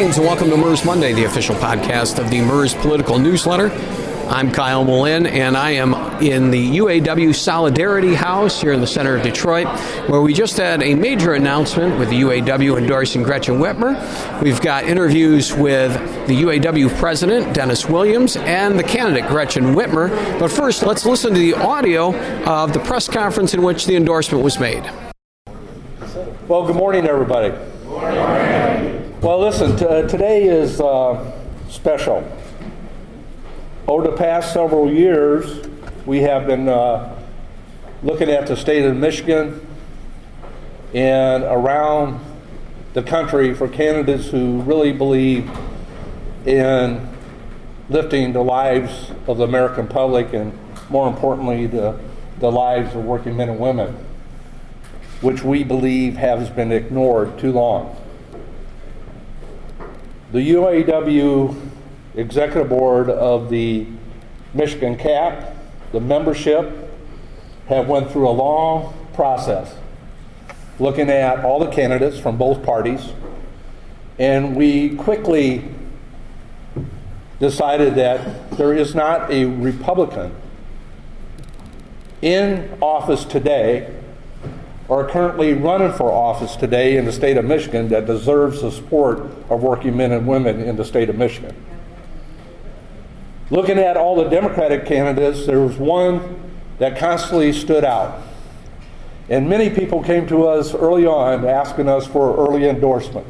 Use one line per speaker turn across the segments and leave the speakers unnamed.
Greetings and welcome to MERS Monday, the official podcast of the MERS Political Newsletter. I'm Kyle Malin, and I am in the UAW Solidarity House here in the center of Detroit, where we just had a major announcement with the UAW endorsing Gretchen Whitmer. We've got interviews with the UAW president, Dennis Williams, and the candidate, Gretchen Whitmer. But first, let's listen to the audio of the press conference in which the endorsement was made.
Well, good morning, everybody. Good morning. Well, listen, today is special. Over the past several years, we have been looking at the state of Michigan and around the country for candidates who really believe in lifting the lives of the American public and, more importantly, the lives of working men and women, which we believe has been ignored too long. The UAW Executive Board of the Michigan CAP, the membership, have went through a long process looking at all the candidates from both parties, and we quickly decided that there is not a Republican in office today or currently running for office today in the state of Michigan that deserves the support of working men and women in the state of Michigan. Looking at all the Democratic candidates, there was one that constantly stood out. And many people came to us early on asking us for early endorsement.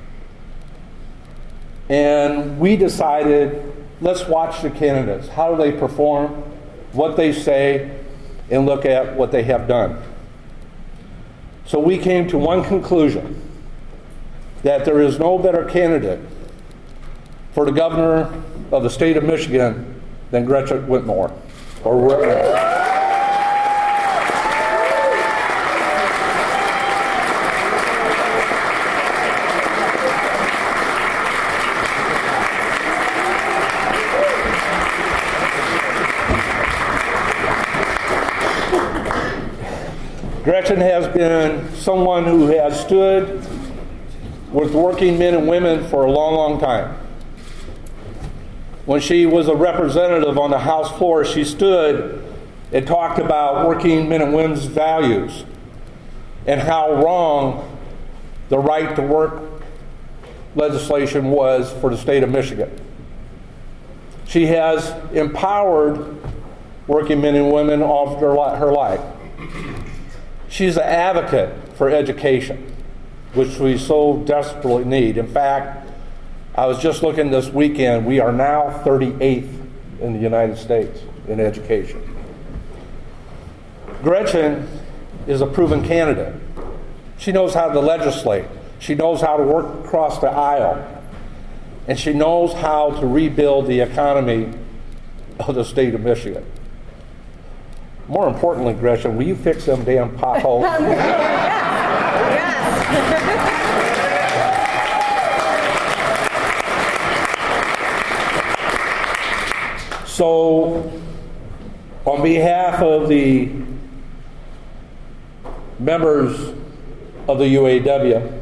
And we decided, let's watch the candidates. How do they perform, what they say, and look at what they have done. So we came to one conclusion, that there is no better candidate for the governor of the state of Michigan than Gretchen Whitmer. Gretchen has been someone who has stood with working men and women for a long, long time. When she was a representative on the House floor, she stood and talked about working men and women's values and how wrong the right to work legislation was for the state of Michigan. She has empowered working men and women all of her life. She's an advocate for education, which we so desperately need. In fact, I was just looking this weekend, we are now 38th in the United States in education. Gretchen is a proven candidate. She knows how to legislate. She knows how to work across the aisle. And she knows how to rebuild the economy of the state of Michigan. More importantly, Gretchen, will you fix them damn potholes? So, on behalf of the members of the UAW,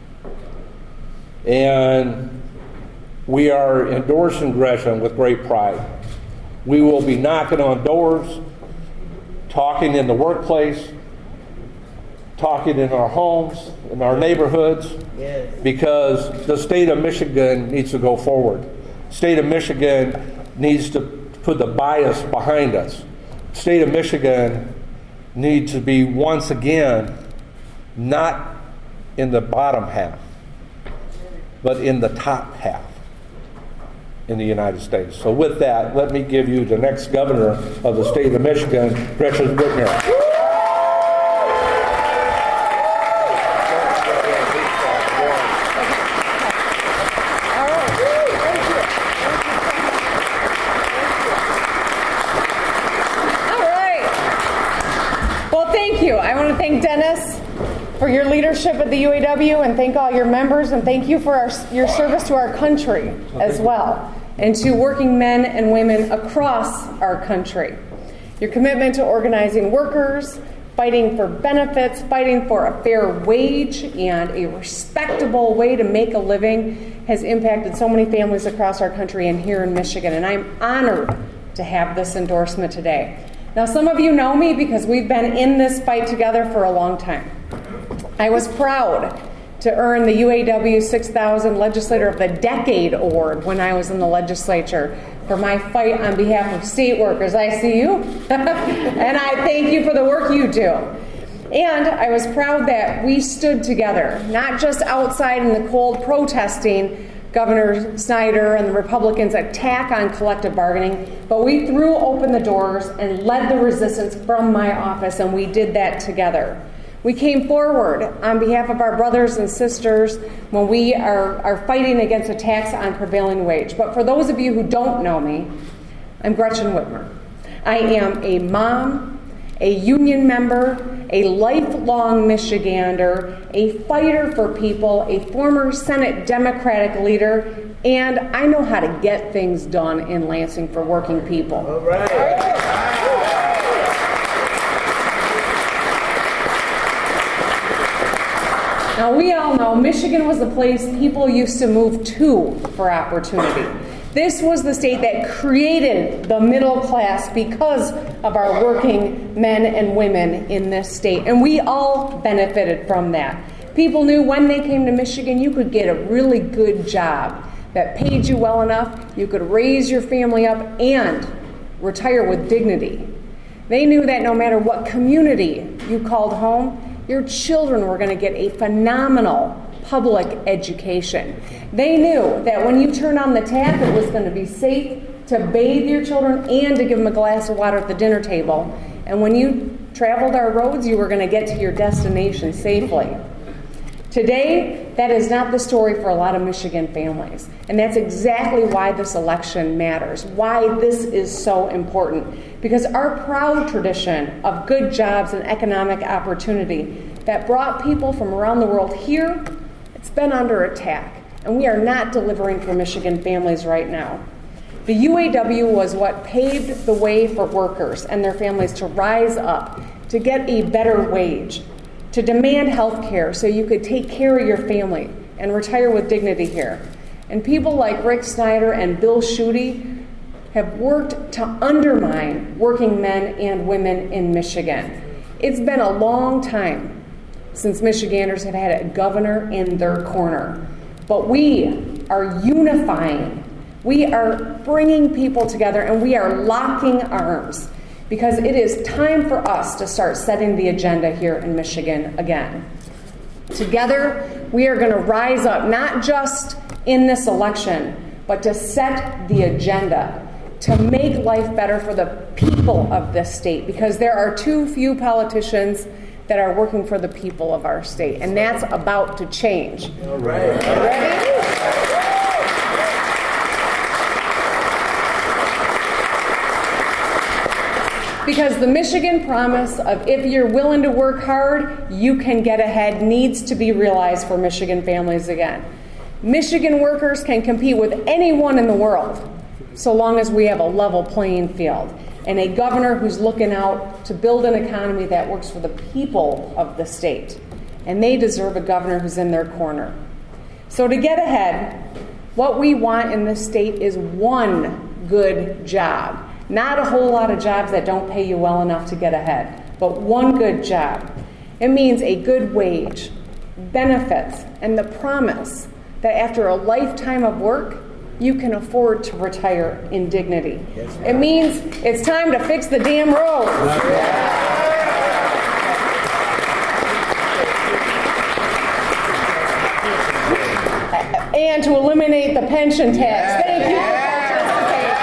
and we are endorsing Gretchen with great pride. We will be knocking on doors, talking in the workplace, talking in our homes, in our neighborhoods, because the state of Michigan needs to go forward. The state of Michigan needs to put the bias behind us. The state of Michigan needs to be once again not in the bottom half, but in the top half in the United States. So with that, let me give you the next governor of the state of Michigan, Gretchen Whitmer.
Thank Dennis for your leadership at the UAW, and thank all your members, and thank you for your service to our country as well, and to working men and women across our country. Your commitment to organizing workers, fighting for benefits, fighting for a fair wage and a respectable way to make a living has impacted so many families across our country and here in Michigan. And I'm honored to have this endorsement today. Now, some of you know me because we've been in this fight together for a long time. I was proud to earn the UAW 6000 Legislator of the Decade Award when I was in the legislature for my fight on behalf of state workers. I see you, and I thank you for the work you do. And I was proud that we stood together, not just outside in the cold protesting Governor Snyder and the Republicans' attack on collective bargaining, but we threw open the doors and led the resistance from my office, and we did that together. We came forward on behalf of our brothers and sisters when we are fighting against attacks on prevailing wage. But for those of you who don't know me, I'm Gretchen Whitmer. I am a mom, a union member, a lifelong Michigander, a fighter for people, a former Senate Democratic leader, and I know how to get things done in Lansing for working people. All right. Now, we all know Michigan was the place people used to move to for opportunity. This was the state that created the middle class because of our working men and women in this state. And we all benefited from that. People knew when they came to Michigan, you could get a really good job that paid you well enough, you could raise your family up and retire with dignity. They knew that no matter what community you called home, your children were going to get a phenomenal public education. They knew that when you turned on the tap, it was going to be safe to bathe your children and to give them a glass of water at the dinner table. And when you traveled our roads, you were going to get to your destination safely. Today, that is not the story for a lot of Michigan families. And that's exactly why this election matters, why this is so important. Because our proud tradition of good jobs and economic opportunity that brought people from around the world here, it's been under attack. And we are not delivering for Michigan families right now. The UAW was what paved the way for workers and their families to rise up, to get a better wage, to demand health care so you could take care of your family and retire with dignity here. And people like Rick Snyder and Bill Schuette have worked to undermine working men and women in Michigan. It's been a long time since Michiganders have had a governor in their corner. But we are unifying. We are bringing people together, and we are locking arms because it is time for us to start setting the agenda here in Michigan again. Together, we are going to rise up, not just in this election, but to set the agenda, to make life better for the people of this state, because there are too few politicians that are working for the people of our state, and that's about to change.
All right.
Ready? Because the Michigan promise of if you're willing to work hard, you can get ahead needs to be realized for Michigan families again. Michigan workers can compete with anyone in the world so long as we have a level playing field and a governor who's looking out to build an economy that works for the people of the state. And they deserve a governor who's in their corner. So to get ahead, what we want in this state is one good job. Not a whole lot of jobs that don't pay you well enough to get ahead, but one good job. It means a good wage, benefits, and the promise that after a lifetime of work, you can afford to retire in dignity. It means it's time to fix the damn roads. And to eliminate the pension tax. Thank you for participating.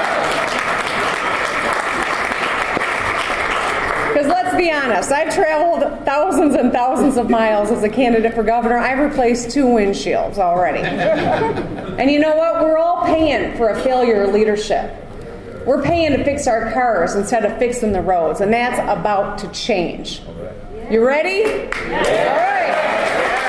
Because let's be honest, I've traveled thousands and thousands of miles as a candidate for governor. I've replaced 2 windshields already. And you know what? We're all paying for a failure of leadership. We're paying to fix our cars instead of fixing the roads, and that's about to change. You ready? All right.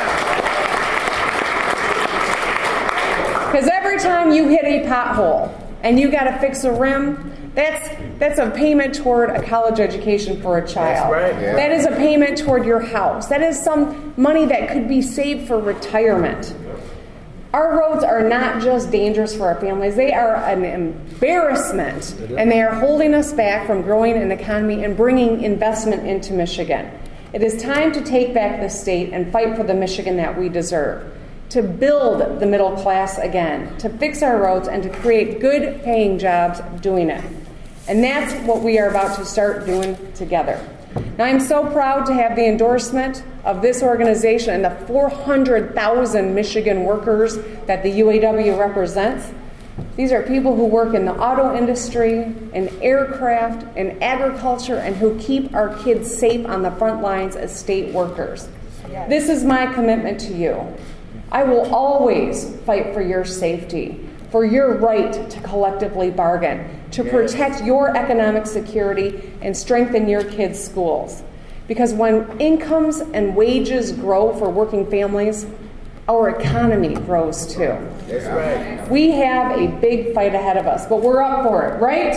Because every time you hit a pothole, and you got to fix a rim, that's a payment toward a college education for a child.
That's right. Yeah.
That is a payment toward your house. That is some money that could be saved for retirement. Our roads are not just dangerous for our families, they are an embarrassment, and they are holding us back from growing an economy and bringing investment into Michigan. It is time to take back the state and fight for the Michigan that we deserve, to build the middle class again, to fix our roads, and to create good paying jobs doing it. And that's what we are about to start doing together. Now, I'm so proud to have the endorsement of this organization and the 400,000 Michigan workers that the UAW represents. These are people who work in the auto industry, in aircraft, in agriculture, and who keep our kids safe on the front lines as state workers. This is my commitment to you. I will always fight for your safety, for your right to collectively bargain, to protect your economic security and strengthen your kids' schools. Because when incomes and wages grow for working families, our economy grows too.
That's right.
We have a big fight ahead of us, but we're up for it, right?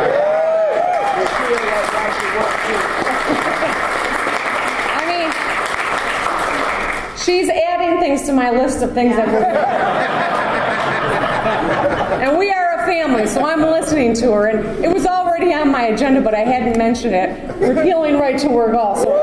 I mean, she's adding things to my list of things that we're doing. And we are a family, so I'm listening to her. And it was already on my agenda, but I hadn't mentioned it. Repealing right to work also.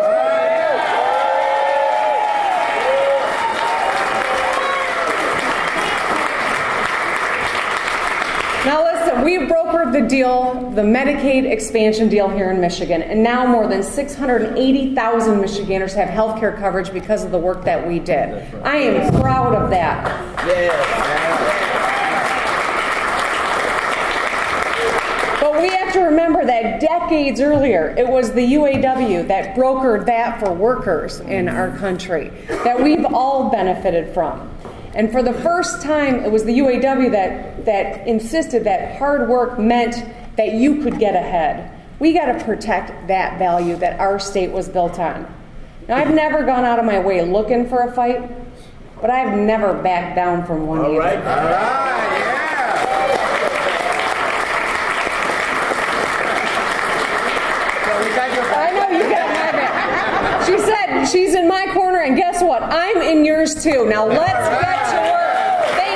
Now listen, we've brokered the deal, the Medicaid expansion deal here in Michigan, and now more than 680,000 Michiganders have health care coverage because of the work that we did. Right. I am proud of that. But we have to remember that decades earlier, it was the UAW that brokered that for workers in our country, that we've all benefited from. And for the first time, it was the UAW that insisted that hard work meant that you could get ahead. We got to protect that value that our state was built on. Now, I've never gone out of my way looking for a fight, but I've never backed down from one either.
All right, yeah.
I know you got my back. She said she's in my corner, and guess what? I'm in yours too. Now let's get to work. Thank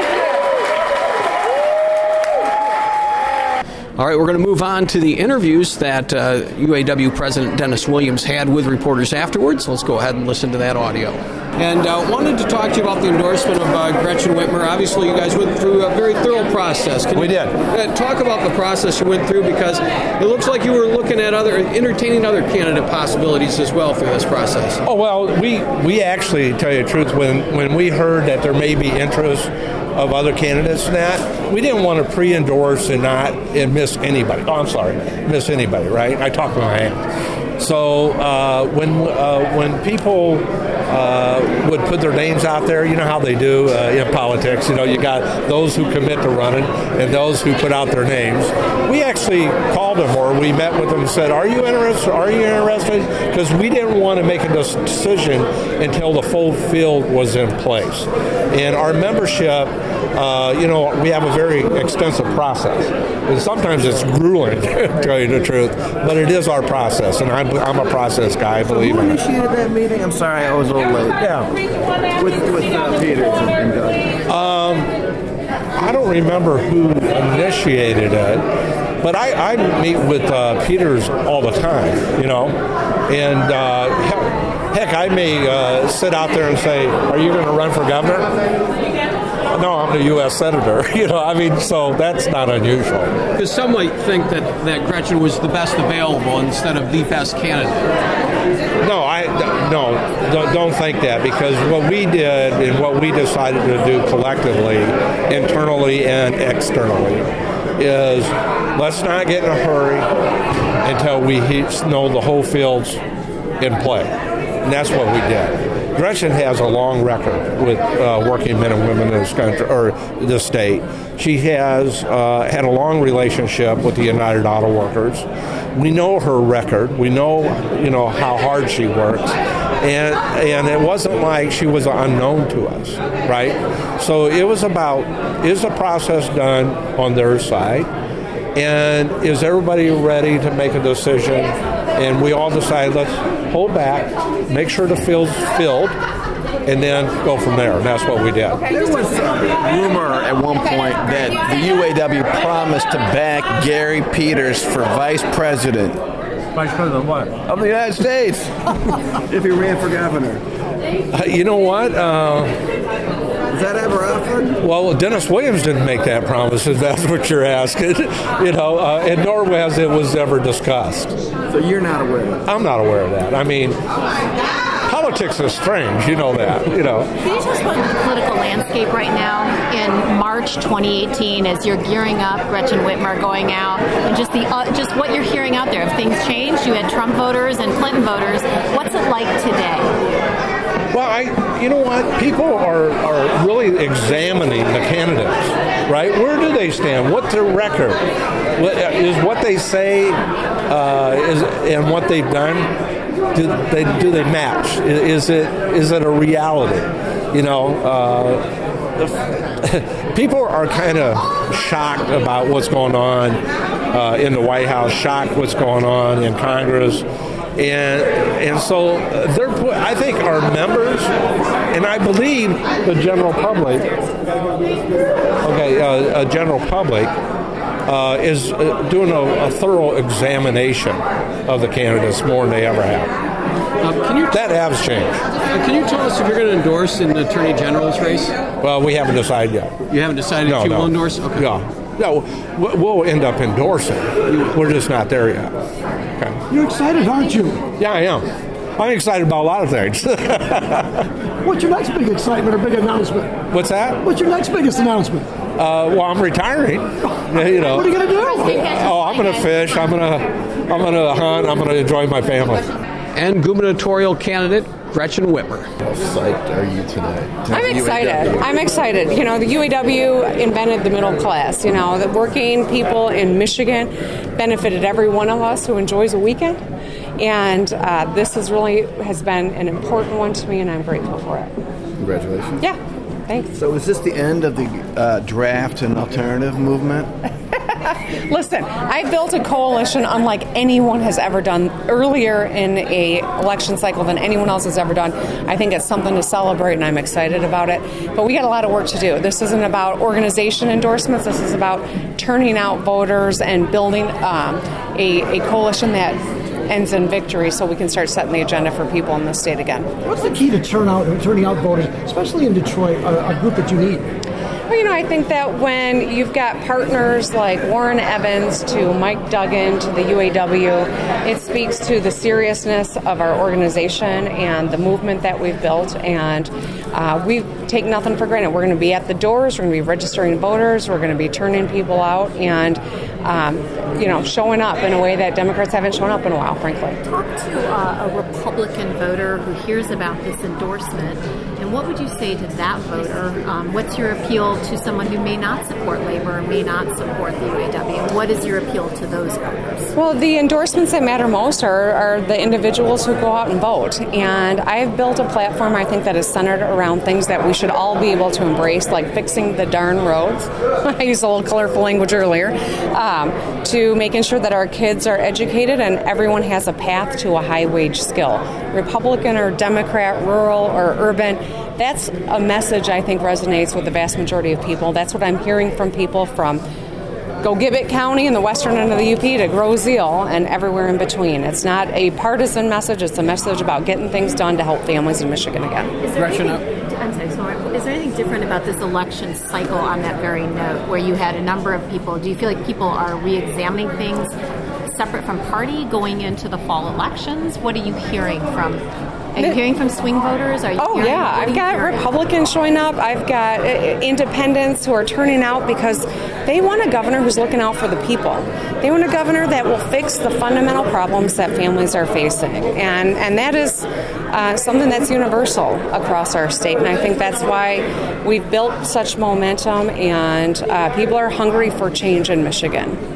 you.
All right, we're going to move on to the interviews that UAW President Dennis Williams had with reporters afterwards. Let's go ahead and listen to that audio. And wanted to talk to you about the endorsement of Gretchen Whitmer. Obviously, you guys went through a very thorough process.
We did.
Talk about the process you went through, because it looks like you were looking at entertaining other candidate possibilities as well through this process.
Oh, well, we actually, tell you the truth, when we heard that there may be interest of other candidates in that, we didn't want to pre-endorse and not miss anybody. Miss anybody, right? I talk with my hands. So when people would put their names out there, you know how they do in politics. You know, you got those who commit to running and those who put out their names. We actually called them, or we met with them and said, "Are you interested? Are you interested?" Because we didn't want to make a decision until the full field was in place. And our membership, we have a very extensive process. And sometimes it's grueling, to tell you the truth, but it is our process, and I'm a process guy, I believe in it.
Who initiated that meeting? I'm sorry, I was a little late.
Yeah.
With Peters and Doug.
I don't remember who initiated it, but I meet with Peters all the time, you know, and heck, I may sit out there and say, "Are you going to run for governor?" No, I'm a U.S. Senator. You know, I mean, so that's not unusual.
Because some might think that Gretchen was the best available instead of the best candidate.
No, don't think that, because what we did and what we decided to do collectively, internally and externally, is let's not get in a hurry until we know the whole field's in play. And that's what we did. Gretchen has a long record with working men and women in this country, or this state. She has had a long relationship with the United Auto Workers. We know her record. We know, how hard she works. And it wasn't like she was unknown to us, right? So it was about, is the process done on their side? And is everybody ready to make a decision? And we all decided, let's hold back, make sure the field's filled, and then go from there. And that's what we did.
There was a rumor at one point that the UAW promised to back Gary Peters for vice president.
Vice President what?
Of the United States. If he ran for governor.
You know what?
Was that ever offered?
Well, Dennis Williams didn't make that promise, if that's what you're asking. And nor was it was ever discussed.
So you're not aware of it?
I'm not aware of that. I mean, politics is strange, you know that.
Can you tell us about the political landscape right now in March 2018 as you're gearing up, Gretchen Whitmer going out, and just what you're hearing out there? Have things changed? You had Trump voters and Clinton voters. What's it like today?
Well, you know what? People are really examining the candidates, right? Where do they stand? What's their record? Is what they say and what they've done? Do they match? Is it a reality? People are kind of shocked about what's going on in the White House, shocked what's going on in Congress. And so I think our members, and I believe the general public, is doing a thorough examination of the candidates more than they ever have. That has changed.
Can you tell us if you're going to endorse in the Attorney General's race?
Well, we haven't decided yet.
You haven't decided if you will endorse? Okay.
No, we'll end up endorsing. We're just not there yet. Okay.
You're excited, aren't you?
Yeah, I am. I'm excited about a lot of things.
What's your next big excitement or big announcement?
What's that?
What's your next biggest announcement?
Well, I'm retiring.
What are you going to do?
Oh, I'm going to fish. I'm going to hunt. I'm going to enjoy my family.
And gubernatorial candidate Gretchen Whitmer.
How psyched are you tonight?
I'm excited. I'm excited. The UAW invented the middle class. The working people in Michigan benefited every one of us who enjoys a weekend. And this has been an important one to me, and I'm grateful for it.
Congratulations.
Yeah, thanks.
So is this the end of the draft and alternative movement?
Listen, I built a coalition unlike anyone has ever done earlier in a election cycle than anyone else has ever done. I think it's something to celebrate, and I'm excited about it. But we got a lot of work to do. This isn't about organization endorsements. This is about turning out voters and building a coalition that ends in victory so we can start setting the agenda for people in the state again.
What's the key to turning out voters, especially in Detroit, a group that you need?
Well, I think that when you've got partners like Warren Evans to Mike Duggan to the UAW, it speaks to the seriousness of our organization and the movement that we've built, and we take nothing for granted. We're going to be at the doors, we're going to be registering voters, we're going to be turning people out and showing up in a way that Democrats haven't shown up in a while, frankly.
Talk to a Republican voter who hears about this endorsement, and what would you say to that voter? What's your appeal to someone who may not support labor, may not support the UAW? What is your appeal to those voters?
Well, the endorsements that matter most are the individuals who go out and vote. And I've built a platform, I think, that is centered around things that we should all be able to embrace, like fixing the darn roads. I used a little colorful language earlier. To making sure that our kids are educated and everyone has a path to a high-wage skill. Republican or Democrat, rural or urban, that's a message I think resonates with the vast majority of people. That's what I'm hearing from people from Gogibbet County and the western end of the UP to Grosse Ile and everywhere in between. It's not a partisan message. It's a message about getting things done to help families in Michigan again.
Is there anything different about this election cycle on that very note, where you had a number of people? Do you feel like people are re-examining things separate from party going into the fall elections? What are you hearing from? Are you hearing from swing voters? I've
got Republicans showing up. I've got independents who are turning out because they want a governor who's looking out for the people. They want a governor that will fix the fundamental problems that families are facing. And that is something that's universal across our state. And I think that's why we've built such momentum, and people are hungry for change in Michigan.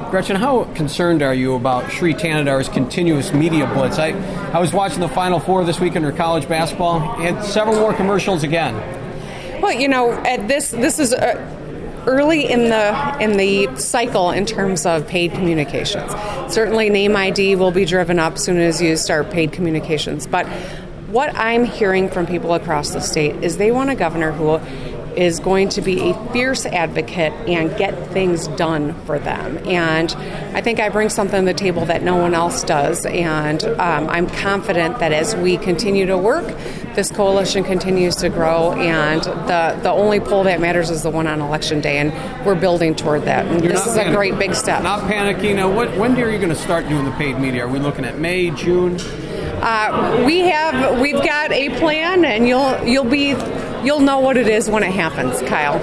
Gretchen, how concerned are you about Sri Tanadar's continuous media blitz? I was watching the Final Four this weekend for college basketball, and several more commercials again.
Well, this is early in the cycle in terms of paid communications. Certainly, name ID will be driven up as soon as you start paid communications. But what I'm hearing from people across the state is they want a governor who is going to be a fierce advocate and get things done for them. And I think I bring something to the table that no one else does. And I'm confident that as we continue to work, this coalition continues to grow. And the only poll that matters is the one on Election Day. And we're building toward that. And this is a great big step.
Not panicking. Now, when are you going to start doing the paid media? Are we looking at May, June?
We've got a plan, and you'll know what it is when it happens, Kyle.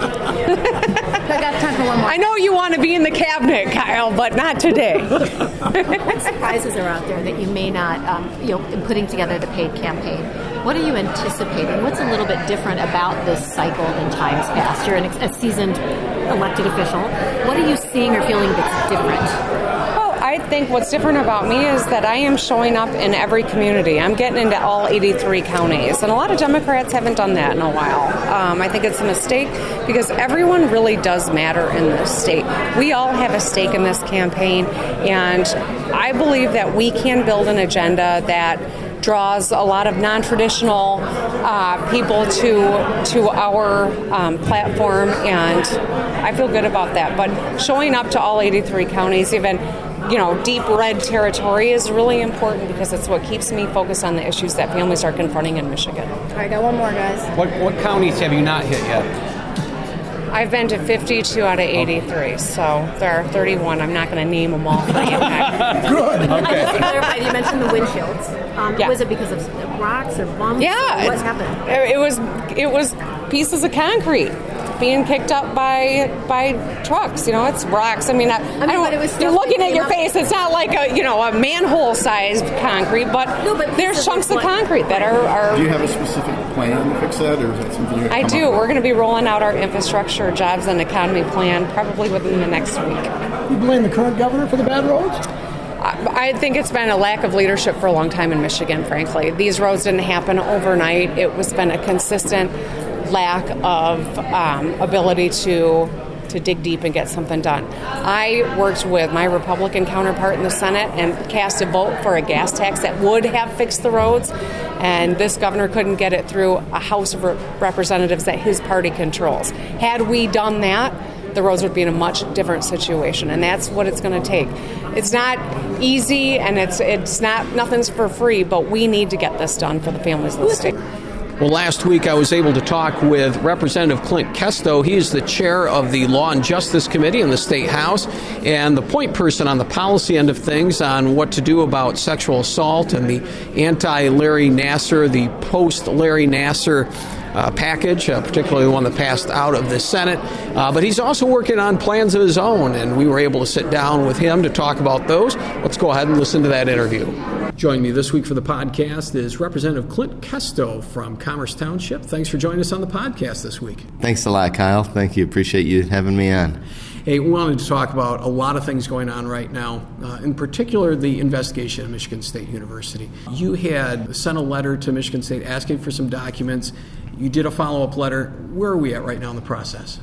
I got time for one more.
I know you want to be in the cabinet, Kyle, but not today.
What surprises are out there that you may not, in putting together the paid campaign? What are you anticipating? What's a little bit different about this cycle than times past? You're a seasoned elected official. What are you seeing or feeling that's different?
I think what's different about me is that I am showing up in every community. I'm getting into all 83 counties, and a lot of Democrats haven't done that in a while. I think it's a mistake because everyone really does matter in this state. We all have a stake in this campaign, and I believe that we can build an agenda that draws a lot of non-traditional people to our platform, and I feel good about that. But showing up to all 83 counties, even deep red territory is really important because it's what keeps me focused on the issues that families are confronting in Michigan.
All right, got one more, guys.
What counties have you not hit yet?
I've been to 52 out of 83, so there are 31. I'm not going to name them all for you.
Good.
I just clarified, you mentioned the windshields.
Yeah.
Was it because of rocks or bumps?
Yeah.
What happened?
It was pieces of concrete being kicked up by trucks. It's rocks. I don't.
But it was
you're looking at your face. It's not like a manhole-sized concrete, but there's chunks of concrete that are.
Do you have a specific plan to fix that, or is that something you?
I do. We're going to be rolling out our infrastructure, jobs, and economy plan probably within the next week.
You blame the current governor for the bad roads?
I think it's been a lack of leadership for a long time in Michigan, frankly. These roads didn't happen overnight. It was been a consistent lack of ability to dig deep and get something done. I worked with my Republican counterpart in the Senate and cast a vote for a gas tax that would have fixed the roads, and this governor couldn't get it through a House of Representatives that his party controls. Had we done that, the roads would be in a much different situation, and that's what it's going to take. It's not easy, and it's not nothing's for free, but we need to get this done for the families of the state.
Well, last week I was able to talk with Representative Clint Kesto. He is the chair of the Law and Justice Committee in the State House and the point person on the policy end of things on what to do about sexual assault and the anti-Larry Nassar, the post-Larry Nassar package, particularly the one that passed out of the Senate. But he's also working on plans of his own, and we were able to sit down with him to talk about those. Let's go ahead and listen to that interview. Joining me this week for the podcast is Representative Clint Kesto from Commerce Township. Thanks for joining us on the podcast this week.
Thanks a lot, Kyle. Thank you. Appreciate you having me on.
Hey, we wanted to talk about a lot of things going on right now, in particular the investigation at Michigan State University. You had sent a letter to Michigan State asking for some documents. You did a follow-up letter. Where are we at right now in the process?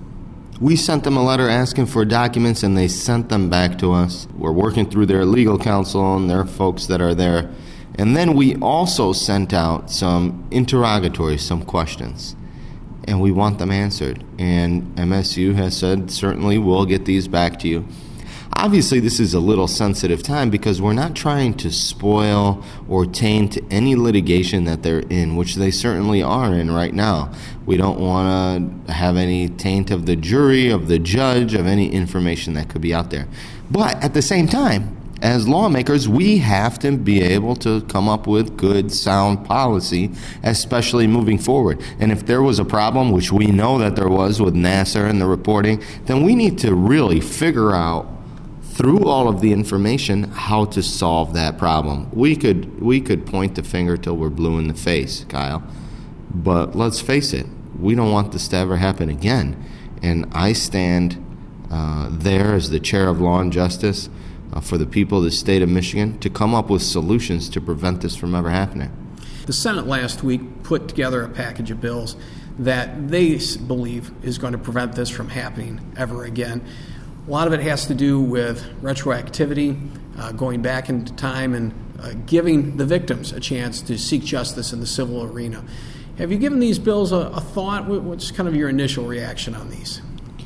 We sent them a letter asking for documents, and they sent them back to us. We're working through their legal counsel and their folks that are there. And then we also sent out some interrogatories, some questions, and we want them answered. And MSU has said, certainly we'll get these back to you. Obviously, this is a little sensitive time because we're not trying to spoil or taint any litigation that they're in, which they certainly are in right now. We don't want to have any taint of the jury, of the judge, of any information that could be out there. But at the same time, as lawmakers, we have to be able to come up with good, sound policy, especially moving forward. And if there was a problem, which we know that there was with Nassar and the reporting, then we need to really figure out through all of the information how to solve that problem. We could point the finger till we're blue in the face, Kyle. But let's face it, we don't want this to ever happen again. And I stand there as the chair of Law and Justice for the people of the state of Michigan to come up with solutions to prevent this from ever happening.
The Senate last week put together a package of bills that they believe is going to prevent this from happening ever again. A lot of it has to do with retroactivity, going back into time and giving the victims a chance to seek justice in the civil arena. Have you given these bills a thought? What's kind of your initial reaction on these?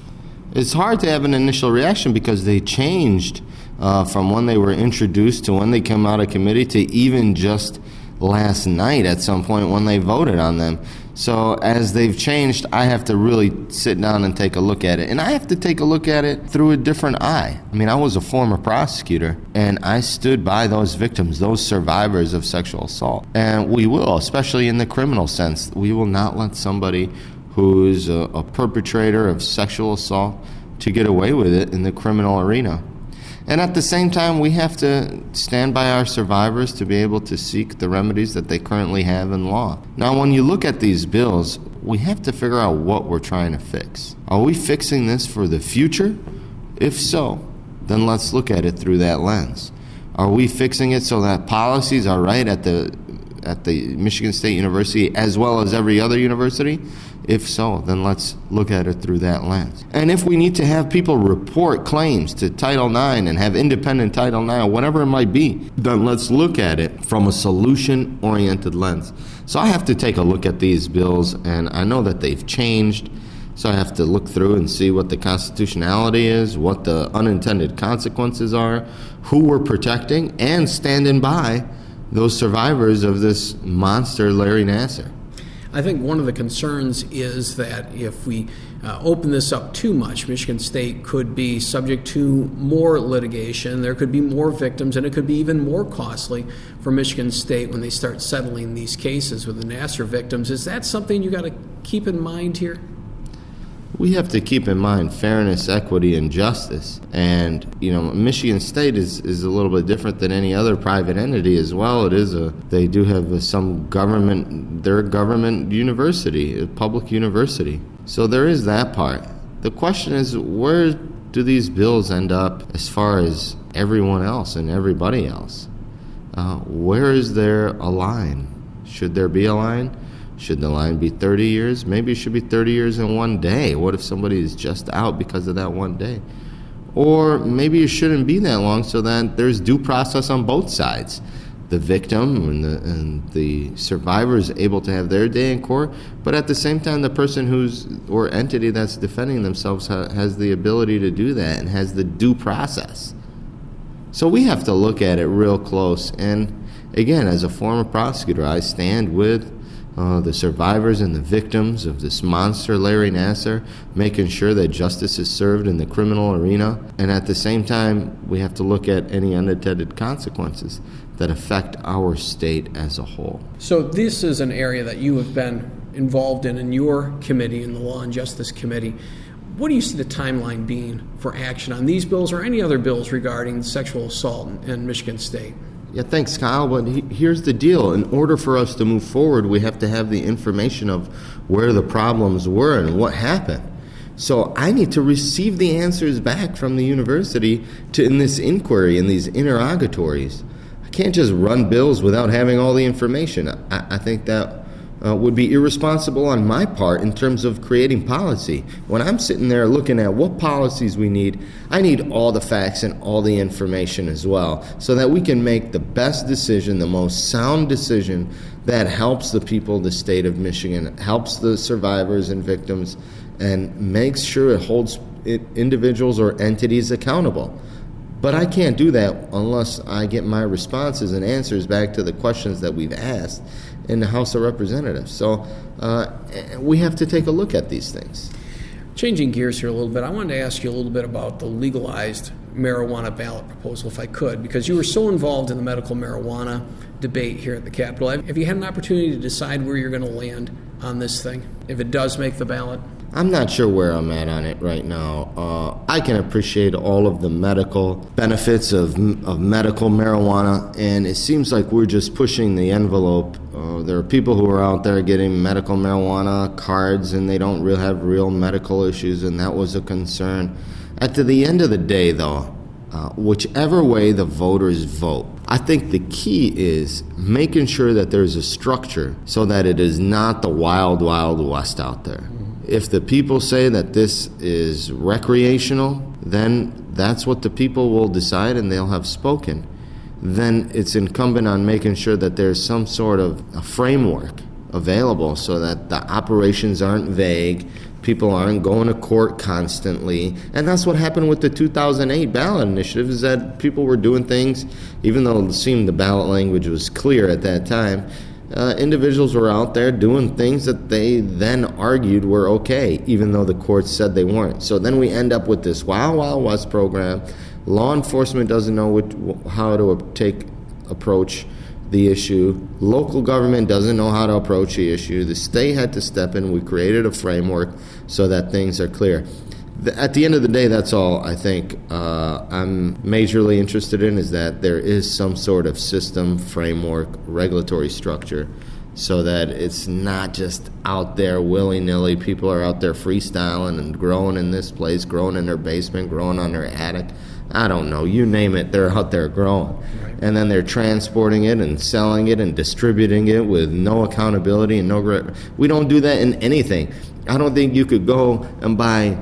It's hard to have an initial reaction because they changed from when they were introduced to when they came out of committee to even just last night at some point when they voted on them. So as they've changed, I have to really sit down and take a look at it. And I have to take a look at it through a different eye. I mean, I was a former prosecutor, and I stood by those victims, those survivors of sexual assault. And we will, especially in the criminal sense, we will not let somebody who's a perpetrator of sexual assault to get away with it in the criminal arena. And at the same time, we have to stand by our survivors to be able to seek the remedies that they currently have in law. Now, when you look at these bills, we have to figure out what we're trying to fix. Are we fixing this for the future? If so, then let's look at it through that lens. Are we fixing it so that policies are right at the Michigan State University as well as every other university? If so, then let's look at it through that lens. And if we need to have people report claims to Title IX and have independent Title IX, whatever it might be, then let's look at it from a solution-oriented lens. So I have to take a look at these bills, and I know that they've changed, so I have to look through and see what the constitutionality is, what the unintended consequences are, who we're protecting, and standing by those survivors of this monster, Larry Nassar.
I think one of the concerns is that if we open this up too much, Michigan State could be subject to more litigation, there could be more victims, and it could be even more costly for Michigan State when they start settling these cases with the Nassar victims. Is that something you got to keep in mind here?
We have to keep in mind fairness, equity, and justice. And, Michigan State is a little bit different than any other private entity as well. They do have some government, they're a government university, a public university. So there is that part. The question is, where do these bills end up as far as everyone else and everybody else? Where is there a line? Should there be a line? Should the line be 30 years? Maybe it should be 30 years in one day. What if somebody is just out because of that one day? Or maybe it shouldn't be that long so that there's due process on both sides. The victim and the survivor is able to have their day in court, but at the same time the person or entity that's defending themselves has the ability to do that and has the due process. So we have to look at it real close. And again, as a former prosecutor, I stand with the survivors and the victims of this monster, Larry Nassar, making sure that justice is served in the criminal arena. And at the same time, we have to look at any unintended consequences that affect our state as a whole.
So this is an area that you have been involved in your committee, in the Law and Justice Committee. What do you see the timeline being for action on these bills or any other bills regarding sexual assault in Michigan State?
Yeah, thanks, Kyle. But here's the deal. In order for us to move forward, we have to have the information of where the problems were and what happened. So I need to receive the answers back from the university in this inquiry, in these interrogatories. I can't just run bills without having all the information. I think that would be irresponsible on my part in terms of creating policy. When I'm sitting there looking at what policies we need, I need all the facts and all the information as well so that we can make the best decision, the most sound decision that helps the people of the state of Michigan, helps the survivors and victims, and makes sure it holds individuals or entities accountable. But I can't do that unless I get my responses and answers back to the questions that we've asked in the House of Representatives. So we have to take a look at these things.
Changing gears here a little bit, I wanted to ask you a little bit about the legalized marijuana ballot proposal, if I could, because you were so involved in the medical marijuana debate here at the Capitol. Have you had an opportunity to decide where you're going to land on this thing, if it does make the ballot?
I'm not sure where I'm at on it right now. I can appreciate all of the medical benefits of medical marijuana, and it seems like we're just pushing the envelope. There are people who are out there getting medical marijuana cards, and they don't have real medical issues, and that was a concern. At the end of the day, though, whichever way the voters vote, I think the key is making sure that there's a structure so that it is not the wild, wild west out there. If the people say that this is recreational, then that's what the people will decide and they'll have spoken. Then it's incumbent on making sure that there's some sort of a framework available so that the operations aren't vague, people aren't going to court constantly. And that's what happened with the 2008 ballot initiative, is that people were doing things, even though it seemed the ballot language was clear at that time, individuals were out there doing things that they then argued were okay, even though the courts said they weren't. So then we end up with this Wild Wild West program. Law enforcement doesn't know how to approach the issue. Local government doesn't know how to approach the issue. The state had to step in. We created a framework so that things are clear. At the end of the day, that's all I think I'm majorly interested in, is that there is some sort of system, framework, regulatory structure, so that it's not just out there willy-nilly. People are out there freestyling and growing in this place, growing in their basement, growing on their attic. I don't know, you name it, they're out there growing. Right. And then they're transporting it and selling it and distributing it with no accountability and no... We don't do that in anything. I don't think you could go and buy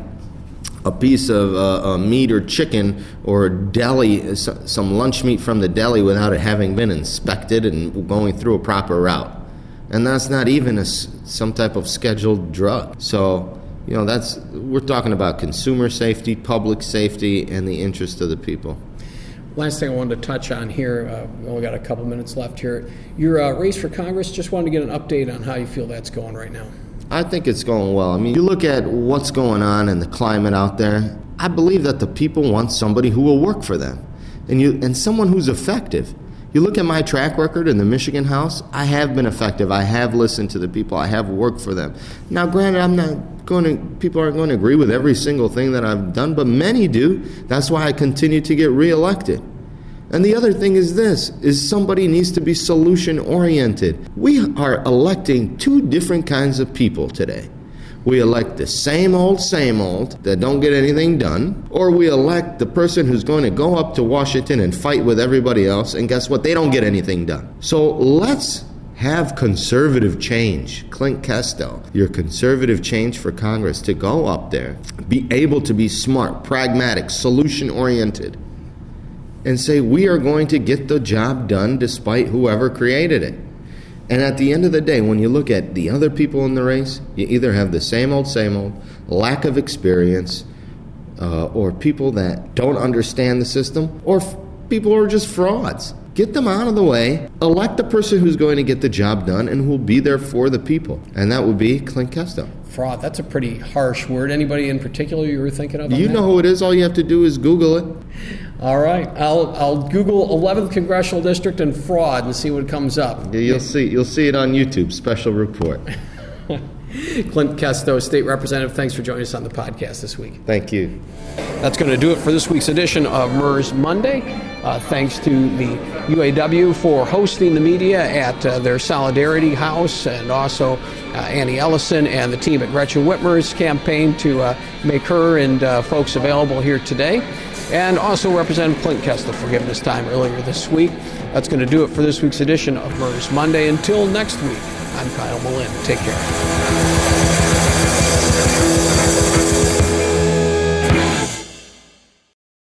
a piece of meat or chicken or deli, some lunch meat from the deli without it having been inspected and going through a proper route. And that's not even some type of scheduled drug. So, we're talking about consumer safety, public safety, and the interest of the people.
Last thing I wanted to touch on here, we only got a couple minutes left here. Your race for Congress, just wanted to get an update on how you feel that's going right now.
I think it's going well. I mean, you look at what's going on in the climate out there, I believe that the people want somebody who will work for them and someone who's effective. You look at my track record in the Michigan House, I have been effective. I have listened to the people. I have worked for them. Now, granted, people aren't going to agree with every single thing that I've done, but many do. That's why I continue to get reelected. And the other thing is this, is somebody needs to be solution-oriented. We are electing two different kinds of people today. We elect the same old that don't get anything done, or we elect the person who's going to go up to Washington and fight with everybody else, and guess what? They don't get anything done. So let's have conservative change. Clint Kesto, your conservative change for Congress, to go up there, be able to be smart, pragmatic, solution-oriented, and say we are going to get the job done despite whoever created it. And at the end of the day, when you look at the other people in the race, you either have the same old, lack of experience, or people that don't understand the system, or people who are just frauds. Get them out of the way, elect the person who's going to get the job done and who will be there for the people. And that would be Clint Kesto.
Fraud, that's a pretty harsh word. Anybody in particular you were thinking of?
You know who it is. All you have to do is Google it.
All right. I'll Google 11th Congressional District and fraud and see what comes up.
Yeah, you'll see it on YouTube, special report.
Clint Kesto, State Representative, thanks for joining us on the podcast this week.
Thank you.
That's going to do it for this week's edition of MERS Monday. Thanks to the UAW for hosting the media at their Solidarity House, and also Annie Ellison and the team at Gretchen Whitmer's campaign to make her and folks available here today. And also Representative Clint Kesto for giving us time earlier this week. That's going to do it for this week's edition of MERS Monday. Until next week, I'm Kyle Mullen. Take care.